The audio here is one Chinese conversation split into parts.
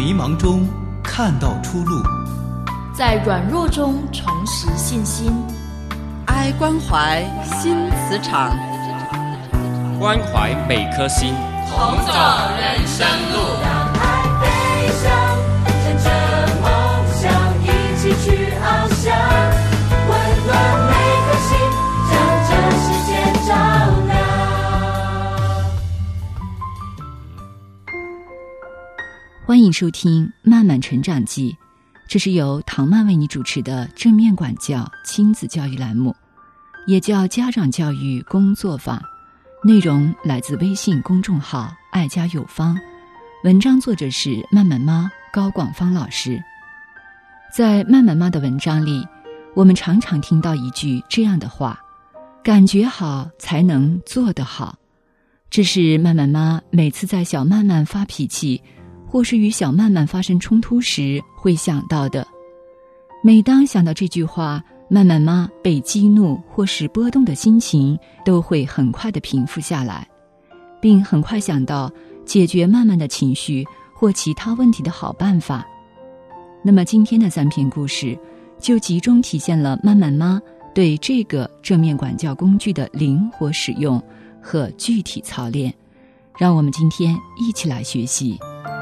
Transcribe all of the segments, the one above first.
迷茫中看到出路， 在软弱中重拾信心。 爱关怀新磁场， 关怀每颗心， 同走人生路。 让爱飞翔，乘着梦想一起去翱翔，温暖每颗心，将这世界照亮。 欢迎收听《慢慢成长记》，这是由唐曼为你主持的正面管教亲子教育栏目，也叫家长教育工作坊。内容来自微信公众号爱家有方，文章作者是慢慢妈高广芳老师。在慢慢妈的文章里，我们常常听到一句这样的话：感觉好才能做得好。这是慢慢妈每次在小慢慢发脾气或是与小慢慢发生冲突时会想到的。每当想到这句话，慢慢妈被激怒或是波动的心情都会很快地平复下来，并很快想到解决慢慢的情绪或其他问题的好办法。那么今天的3篇故事就集中体现了慢慢妈对这个正面管教工具的灵活使用和具体操练，让我们今天一起来学习。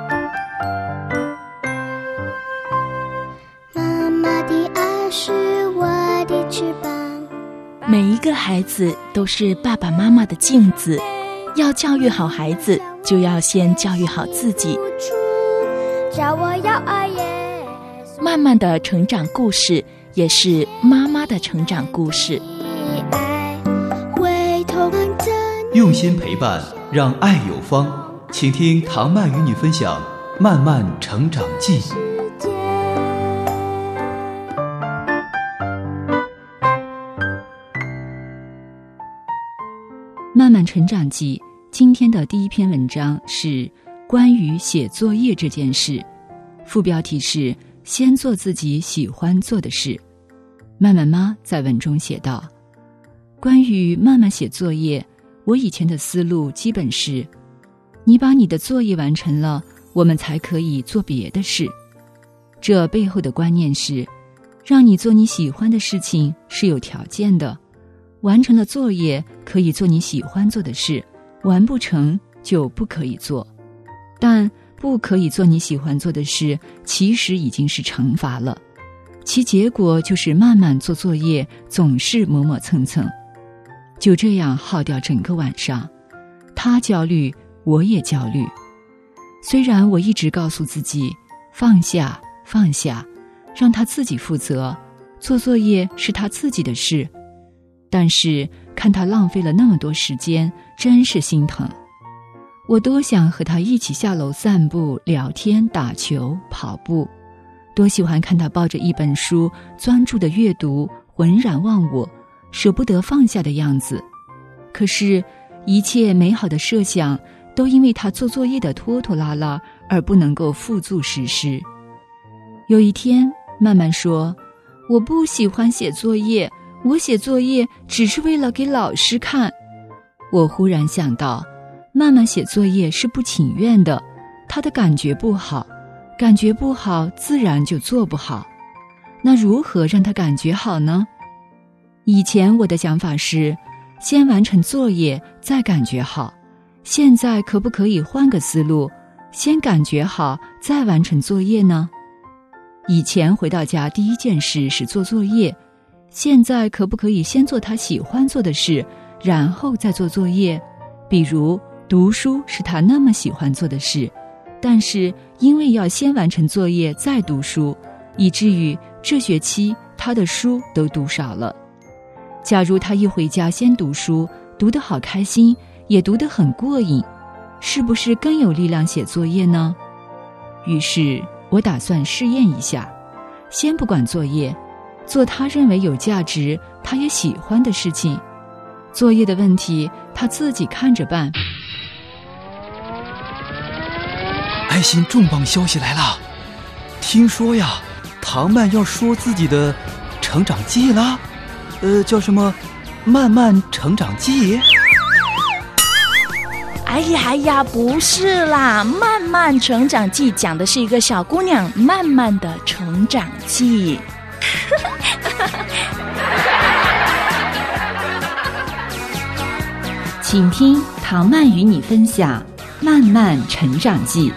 妈妈的爱是我的翅膀， 每一个孩子都是爸爸妈妈的镜子，要教育好孩子，就要先教育好自己。 叫我要爱耶。 慢慢的成长故事，也是妈妈的成长故事。 用心陪伴，让爱有方。请听唐曼与你分享《慢慢成长记》。 慢慢成长记，今天的第1篇文章是关于写作业这件事，副标题是先做自己喜欢做的事。慢慢妈在文中写道，关于慢慢写作业，我以前的思路基本是，你把你的作业完成了，我们才可以做别的事。这背后的观念是，让你做你喜欢的事情是有条件的，完成了作业可以做你喜欢做的事，完不成就不可以做。但不可以做你喜欢做的事，其实已经是惩罚了，其结果就是慢慢做作业总是磨磨蹭蹭，就这样耗掉整个晚上。他焦虑，我也焦虑。虽然我一直告诉自己放下放下，让他自己负责，做作业是他自己的事，但是看他浪费了那么多时间，真是心疼。我多想和他一起下楼散步、聊天、打球、跑步，多喜欢看他抱着一本书专注地阅读，浑然忘我，舍不得放下的样子。可是一切美好的设想都因为他做作业的拖拖拉拉而不能够付诸实施。有一天慢慢说，我不喜欢写作业，我写作业只是为了给老师看。我忽然想到，慢慢写作业是不情愿的，他的感觉不好，感觉不好自然就做不好。那如何让他感觉好呢？以前我的想法是，先完成作业再感觉好。现在可不可以换个思路，先感觉好再完成作业呢？以前回到家第一件事是做作业，现在可不可以先做他喜欢做的事，然后再做作业？比如读书是他那么喜欢做的事，但是因为要先完成作业再读书，以至于这学期他的书都读少了。假如他一回家先读书，读得好开心，也读得很过瘾，是不是更有力量写作业呢？于是我打算试验一下，先不管作业，做他认为有价值他也喜欢的事情，作业的问题他自己看着办。 爱心重磅消息来了，听说呀，唐曼要说自己的成长记啦，叫什么慢慢成长记。 哎呀，不是啦，《慢慢成长记》讲的是一个小姑娘慢慢的成长记。 请听唐曼与你分享《慢慢成长记》。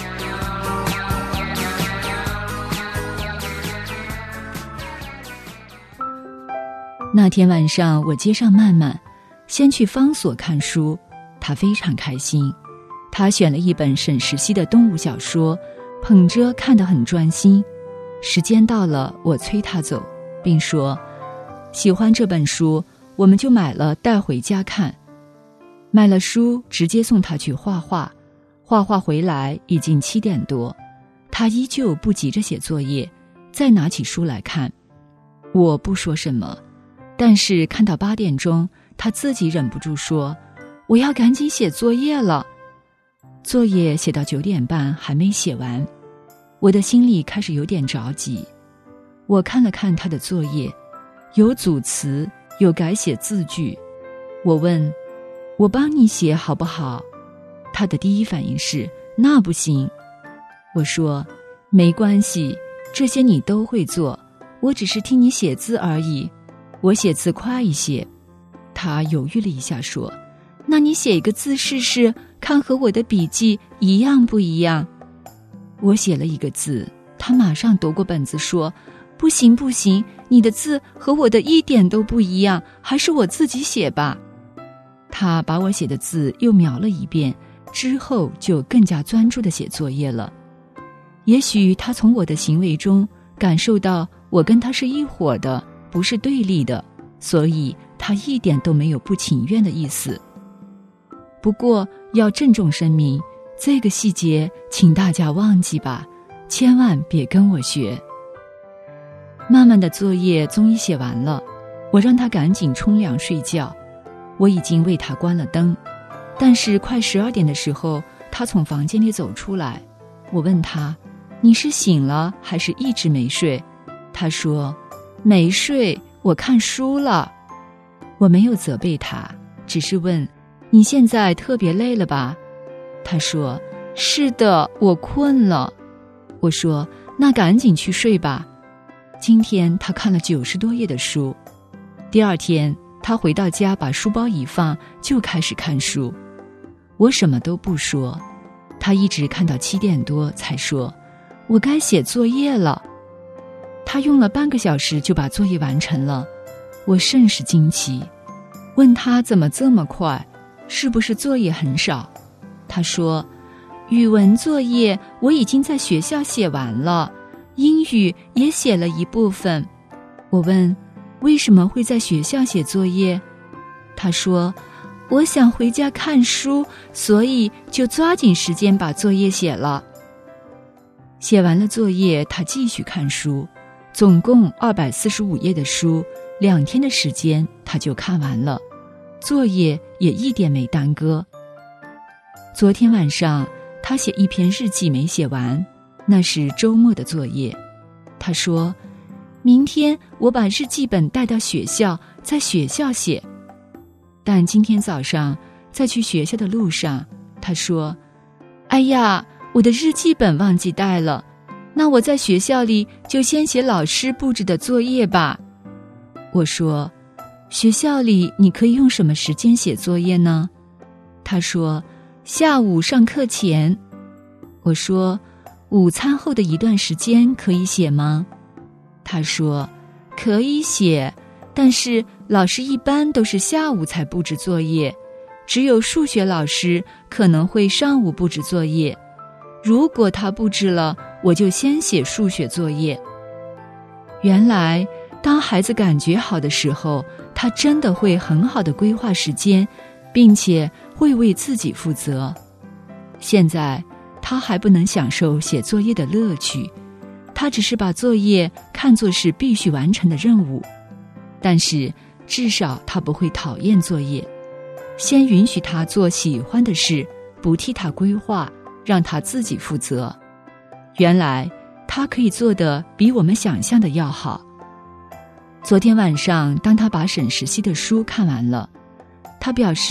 那天晚上，我接上曼曼，先去方所看书，她非常开心。她选了一本沈石溪的动物小说，捧着看得很专心。时间到了，我催她走，并说喜欢这本书，我们就买了带回家看。买了书，直接送她去画画。画画回来已经7点多，她依旧不急着写作业，再拿起书来看。我不说什么，但是看到8点钟，她自己忍不住说：“我要赶紧写作业了。”作业写到9点半还没写完，我的心里开始有点着急。我看了看她的作业，有组词，有改写字句。我问：“我帮你写好不好？”她的第一反应是：“那不行。”我说：“没关系，这些你都会做，我只是听你写字而已。我写字快一些。”她犹豫了一下说：“那你写一个字试试，看和我的笔记一样不一样？”我写了一个字，她马上夺过本子说：“不行不行，你的字和我的一点都不一样，还是我自己写吧。”她把我写的字又描了一遍，之后就更加专注地写作业了。也许她从我的行为中感受到我跟她是一伙的，不是对立的，所以她一点都没有不情愿的意思。不过要郑重声明，这个细节请大家忘记吧，千万别跟我学。曼曼的作业终于写完了，我让她赶紧冲凉睡觉。我已经为她关了灯，但是快12点的时候，她从房间里走出来。我问她：“你是醒了还是一直没睡？”她说：“没睡，我看书了。”我没有责备她，只是问：“你现在特别累了吧？”她说：“是的，我困了。”我说：“那赶紧去睡吧。”今天她看了90多页的书。第二天她回到家，把书包一放，就开始看书。我什么都不说，她一直看到7点多才说：“我该写作业了。”她用了半个小时就把作业完成了，我甚是惊奇，问她怎么这么快，是不是作业很少？她说：“语文作业我已经在学校写完了，英语也写了一部分。”我问：“为什么会在学校写作业？”她说：“我想回家看书，所以就抓紧时间把作业写了。”写完了作业，她继续看书，总共245页的书，2天的时间她就看完了，作业也一点没耽搁。昨天晚上她写一篇日记没写完，那是周末的作业。她说：“明天我把日记本带到学校，在学校写。”但今天早上在去学校的路上，她说：“哎呀，我的日记本忘记带了，那我在学校里就先写老师布置的作业吧。”我说：“学校里你可以用什么时间写作业呢？”她说：“下午上课前。”我说：“午餐后的一段时间可以写吗？”她说：“可以写，但是老师一般都是下午才布置作业，只有数学老师可能会上午布置作业。如果他布置了，我就先写数学作业。”原来当孩子感觉好的时候，他真的会很好的规划时间，并且会为自己负责。现在他还不能享受写作业的乐趣，他只是把作业看作是必须完成的任务。但是至少他不会讨厌作业，先允许他做喜欢的事，不替他规划，让他自己负责。原来他可以做得比我们想象的要好。昨天晚上当他把沈石溪的书看完了，他表示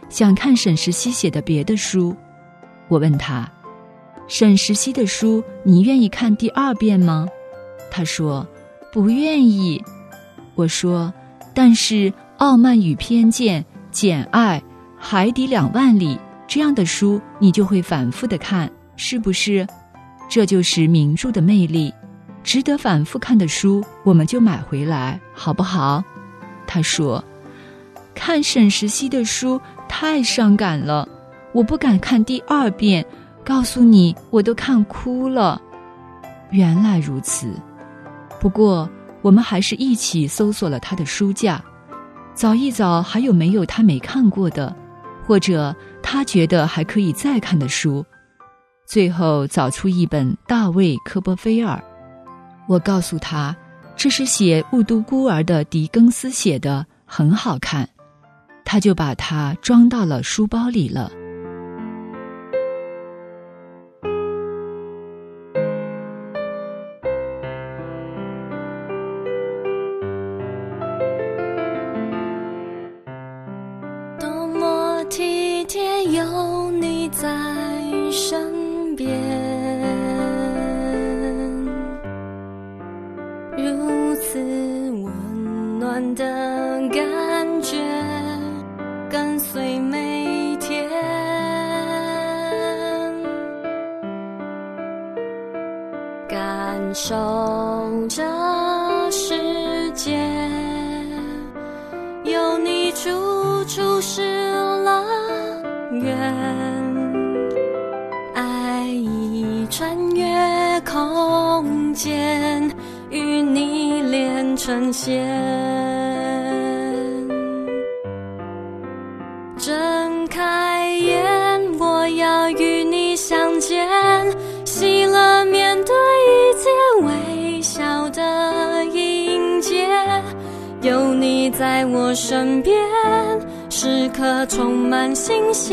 想看沈石溪写的别的书。我问他，沈石溪的书你愿意看第2遍吗？他说不愿意。我说，但是《傲慢与偏见》、《简爱》、《海底2万里》这样的书你就会反复地看，是不是？这就是名著的魅力，值得反复看的书我们就买回来，好不好？他说，看沈石溪的书太伤感了，我不敢看第2遍，告诉你我都看哭了。原来如此。不过我们还是一起搜索了他的书架，找一找还有没有他没看过的，或者他觉得还可以再看的书。最后找出一本大卫·科波菲尔，我告诉他，这是写《雾都孤儿》的狄更斯写的，很好看。他就把它装到了书包里了。 多么体贴有你在身边，如此温暖的感觉跟随每天，感受这世界有你处处是乐园，爱已穿越空间，与你连成线。睁开眼，我要与你相见，喜乐面对一切，微笑的迎接，有你在我身边，时刻充满新鲜，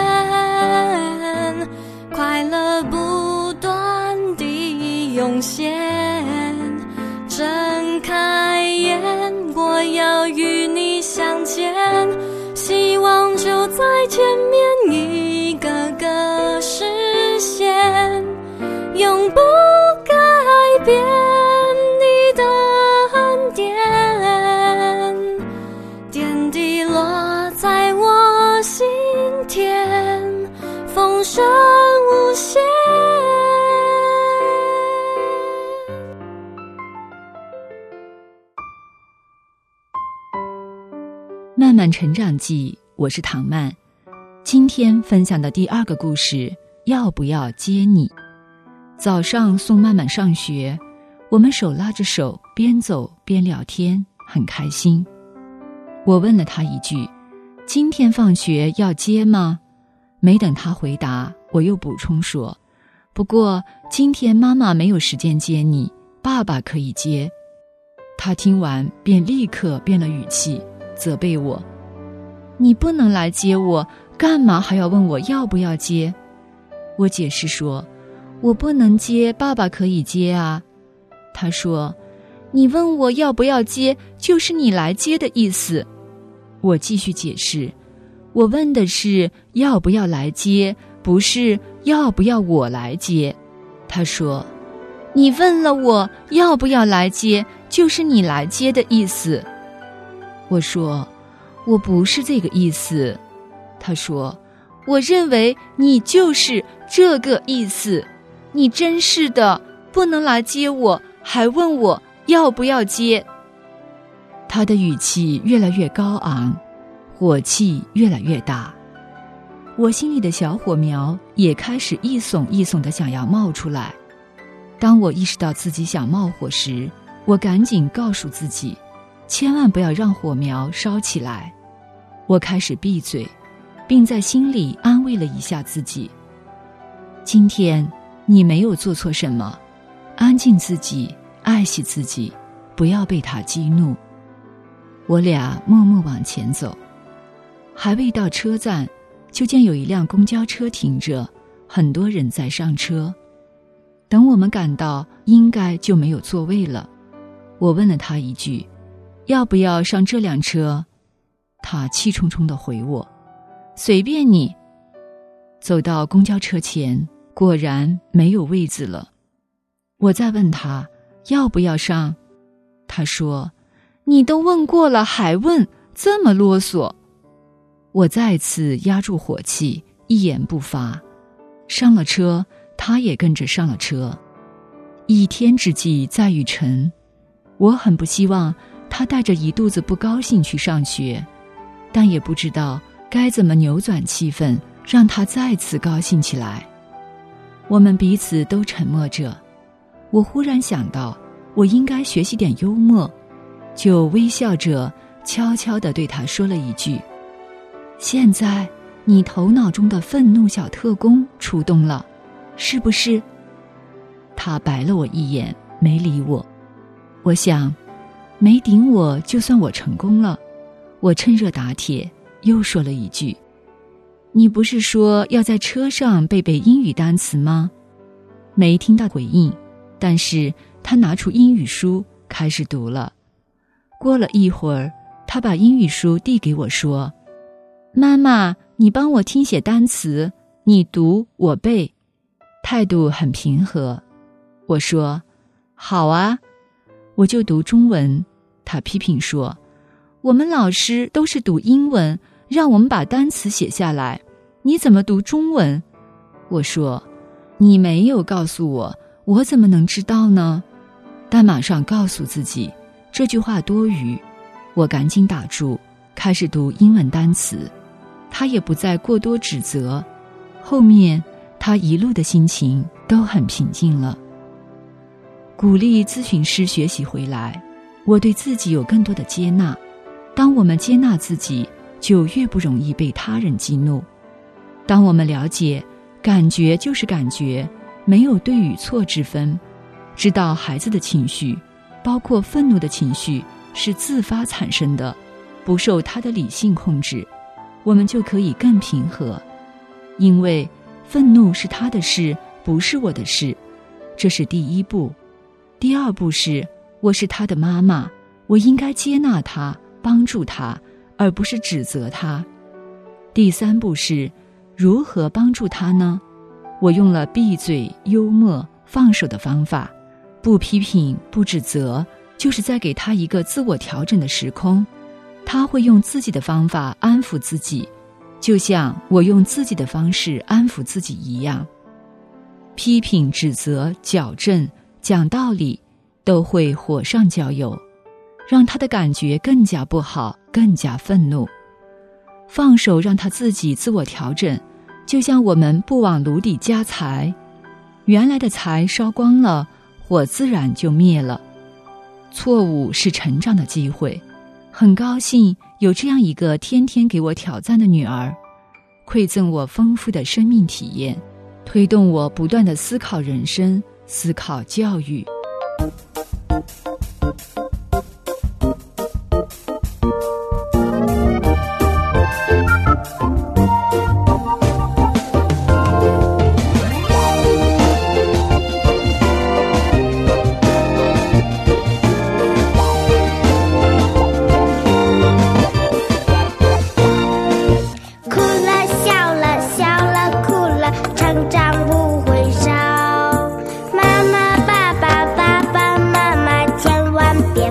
快乐不断地涌现。睁开眼，我要与你相见，希望就在前面一个个实现，永不改变你的恩典，点滴落在我心田，丰盛无限。 漫漫成长记，我是唐曼。今天分享的第2个故事，要不要接你？早上送曼曼上学，我们手拉着手，边走边聊天，很开心。我问了他一句，今天放学要接吗？没等他回答，我又补充说，不过今天妈妈没有时间接你，爸爸可以接。他听完便立刻变了语气，责备我，你不能来接我，干嘛还要问我要不要接？我解释说，我不能接，爸爸可以接啊。他说，你问我要不要接，就是你来接的意思。我继续解释，我问的是要不要来接，不是要不要我来接。他说，你问了我要不要来接，就是你来接的意思。我说，我不是这个意思。他说，我认为你就是这个意思，你真是的，不能来接我，还问我要不要接。他的语气越来越高昂，火气越来越大，我心里的小火苗也开始一耸一耸地想要冒出来。当我意识到自己想冒火时，我赶紧告诉自己，千万不要让火苗烧起来。我开始闭嘴，并在心里安慰了一下自己，今天你没有做错什么，安静自己，爱惜自己，不要被他激怒。我俩默默往前走，还未到车站，就见有一辆公交车停着，很多人在上车。等我们赶到，应该就没有座位了。我问了他一句，要不要上这辆车？他气冲冲地回我， 随便你。走到公交车前，果然没有位子了。我再问他要不要上，他说你都问过了还问，这么啰嗦。我再次压住火气，一言不发。上了车，他也跟着上了车。一天之计在于晨，我很不希望他带着一肚子不高兴去上学，但也不知道该怎么扭转气氛，让他再次高兴起来。我们彼此都沉默着。我忽然想到，我应该学习点幽默，就微笑着悄悄地对他说了一句：现在你头脑中的愤怒小特工出动了，是不是？他白了我一眼，没理我。我想，没顶我就算我成功了。我趁热打铁，又说了一句：你不是说要在车上背背英语单词吗？没听到回应，但是他拿出英语书开始读了。过了一会儿，他把英语书递给我说：妈妈，你帮我听写单词，你读我背。态度很平和。我说好啊。我就读中文。他批评说，我们老师都是读英文，让我们把单词写下来，你怎么读中文？我说你没有告诉我，我怎么能知道呢？但马上告诉自己这句话多余。我赶紧打住，开始读英文单词。他也不再过多指责，后面他一路的心情都很平静了。鼓励咨询师学习回来，我对自己有更多的接纳。当我们接纳自己，就越不容易被他人激怒。当我们了解感觉就是感觉，没有对与错之分，知道孩子的情绪，包括愤怒的情绪，是自发产生的，不受他的理性控制，我们就可以更平和。因为愤怒是他的事，不是我的事，这是第一步。第二步是，我是他的妈妈，我应该接纳他，帮助他，而不是指责他。第三步是，如何帮助他呢？我用了闭嘴、幽默、放手的方法，不批评、不指责，就是在给他一个自我调整的时空。他会用自己的方法安抚自己，就像我用自己的方式安抚自己一样。批评、指责、矫正、讲道理，都会火上浇油，让他的感觉更加不好，更加愤怒。放手让他自己自我调整，就像我们不往炉底加柴，原来的柴烧光了，火自然就灭了。错误是成长的机会，很高兴有这样一个天天给我挑战的女儿，馈赠我丰富的生命体验，推动我不断地思考人生，思考教育。 别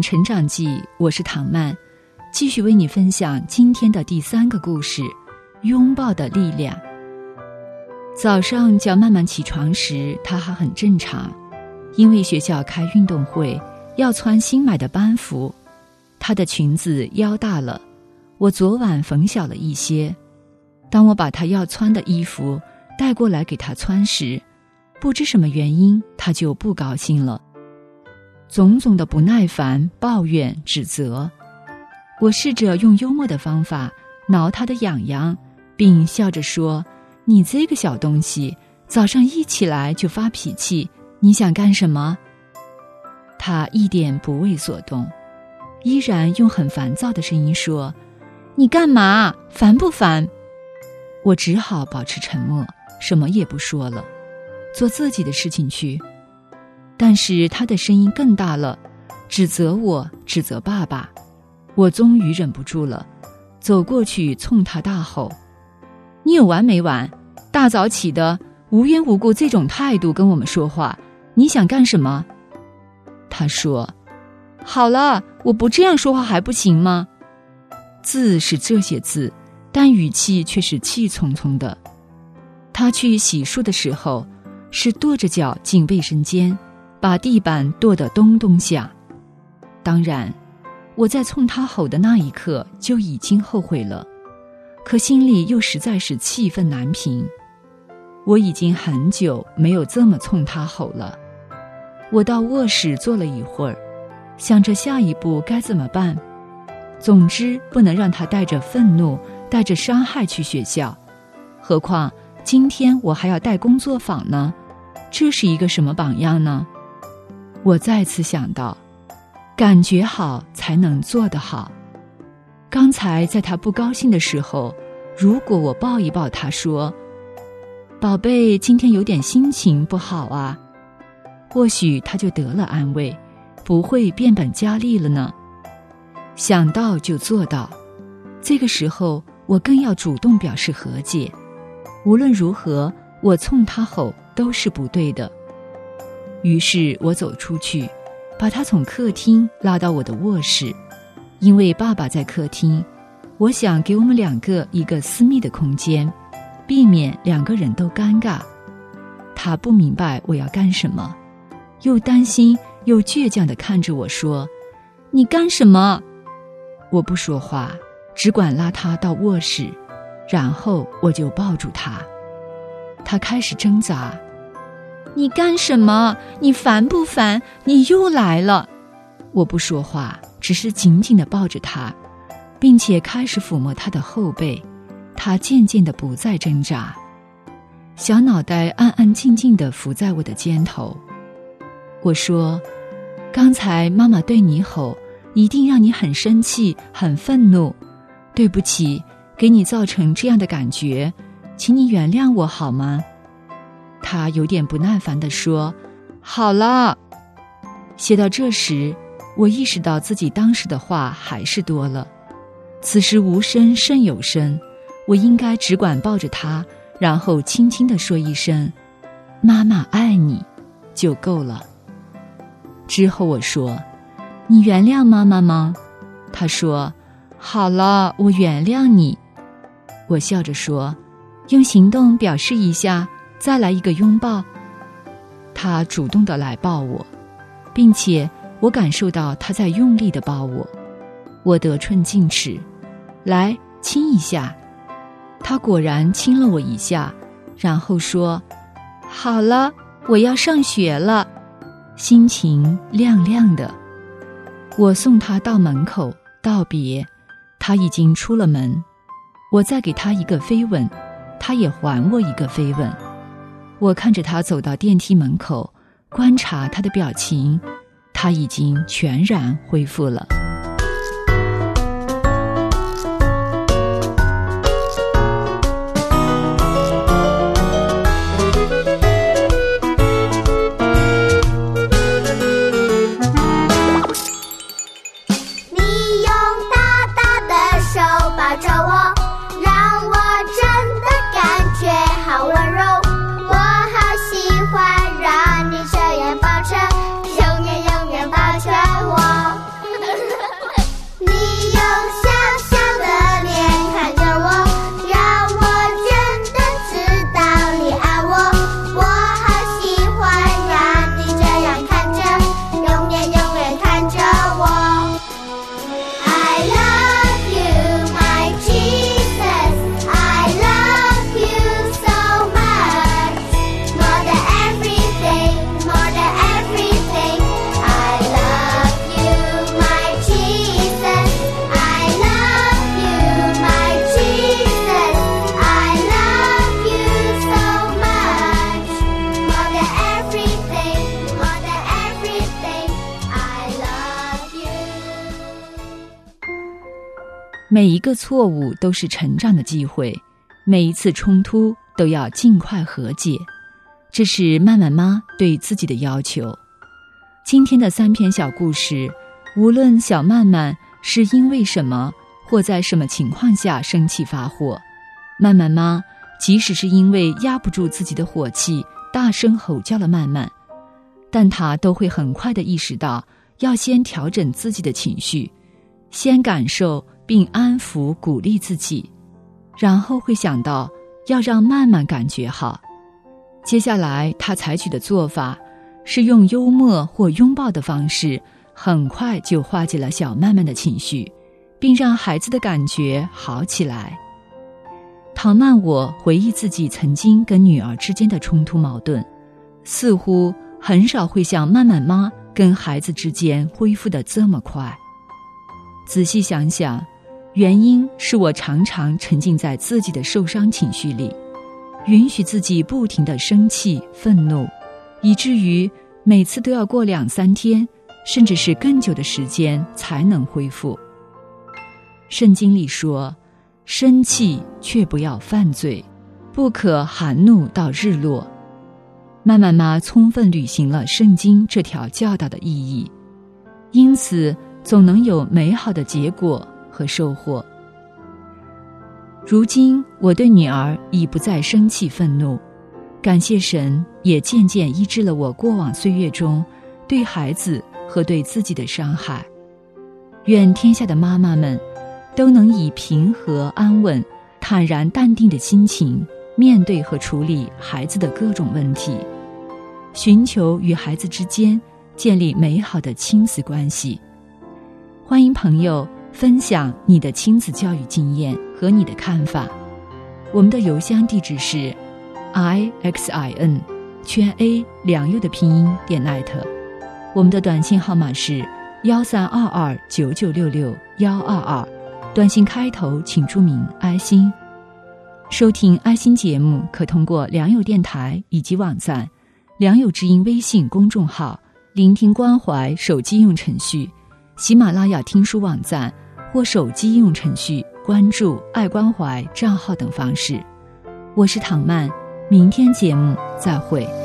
成长记，我是唐曼，继续为你分享今天的第3个故事，拥抱的力量。早上叫曼曼起床时，她还很正常，因为学校开运动会要穿新买的班服，她的裙子腰大了，我昨晚缝小了一些。当我把她要穿的衣服带过来给她穿时，不知什么原因，她就不高兴了，种种的不耐烦、抱怨、指责。我试着用幽默的方法挠她的痒痒，并笑着说，你这个小东西，早上一起来就发脾气，你想干什么？她一点不为所动，依然用很烦躁的声音说，你干嘛？烦不烦？我只好保持沉默，什么也不说了，做自己的事情去。但是她的声音更大了，指责我，指责爸爸。我终于忍不住了，走过去冲她大吼，你有完没完？大早起的，无缘无故这种态度跟我们说话，你想干什么？她说，好了，我不这样说话还不行吗？字是这些字，但语气却是气冲冲的。她去洗漱的时候，是跺着脚进卫生间，把地板跺得咚咚响。当然，我在冲她吼的那一刻就已经后悔了，可心里又实在是气愤难平。我已经很久没有这么冲她吼了。我到卧室坐了一会儿，想着下一步该怎么办。总之不能让她带着愤怒，带着伤害去学校，何况今天我还要带工作坊呢，这是一个什么榜样呢？我再次想到，感觉好才能做得好。刚才在她不高兴的时候，如果我抱一抱她说，宝贝，今天有点心情不好啊，或许她就得了安慰，不会变本加厉了呢。想到就做到，这个时候我更要主动表示和解。无论如何，我冲她吼都是不对的。于是我走出去，把她从客厅拉到我的卧室，因为爸爸在客厅，我想给我们2个一个私密的空间，避免2个人都尴尬。她不明白我要干什么，又担心又倔强地看着我说，你干什么？我不说话，只管拉她到卧室，然后我就抱住她。她开始挣扎，你干什么？你烦不烦？你又来了。我不说话，只是紧紧地抱着她，并且开始抚摸她的后背。她渐渐地不再挣扎，小脑袋安安静静地伏在我的肩头。我说，刚才妈妈对你吼，一定让你很生气，很愤怒，对不起，给你造成这样的感觉，请你原谅我好吗？他有点不耐烦地说，好了。写到这时，我意识到自己当时的话还是多了，此时无声胜有声，我应该只管抱着他，然后轻轻地说一声，妈妈爱你，就够了。之后我说，你原谅妈妈吗？他说，好了，我原谅你。我笑着说，用行动表示一下，再来一个拥抱。他主动地来抱我，并且我感受到他在用力地抱我，我得寸进尺，来亲一下。他果然亲了我一下，然后说，好了，我要上学了，心情亮亮的。我送他到门口道别，他已经出了门。我再给他一个飞吻，他也还我一个飞吻。我看着他走到电梯门口，观察他的表情，他已经全然恢复了。 每一个错误都是成长的机会，每一次冲突都要尽快和解，这是曼曼妈对自己的要求。今天的3篇小故事，无论小曼曼是因为什么或在什么情况下生气发火，曼曼妈即使是因为压不住自己的火气大声吼叫了曼曼，但她都会很快地意识到要先调整自己的情绪，先感受并安抚鼓励自己，然后会想到要让曼曼感觉好。接下来她采取的做法是用幽默或拥抱的方式，很快就化解了小曼曼的情绪，并让孩子的感觉好起来。唐曼我回忆自己曾经跟女儿之间的冲突矛盾，似乎很少会像曼曼妈跟孩子之间恢复得这么快。仔细想想，原因是我常常沉浸在自己的受伤情绪里，允许自己不停地生气愤怒，以至于每次都要过2-3天甚至是更久的时间才能恢复。圣经里说，生气却不要犯罪，不可含怒到日落。曼曼妈充分履行了圣经这条教导的意义，因此总能有美好的结果和收获。如今我对女儿已不再生气愤怒，感谢神也渐渐医治了我过往岁月中对孩子和对自己的伤害。愿天下的妈妈们都能以平和安稳、坦然淡定的心情面对和处理孩子的各种问题，寻求与孩子之间建立美好的亲子关系。欢迎朋友分享你的亲子教育经验和你的看法。我们的邮箱地址是 IXIN A 2 的拼音.net， 我们的短信号码是13229966-122，短信开头请注明爱心。收听爱心节目可通过良友电台以及网站、良友之音微信公众号、聆听关怀手机应用程序、喜马拉雅听书网站或手机应用程序关注爱关怀账号等方式。我是唐曼，明天节目再会。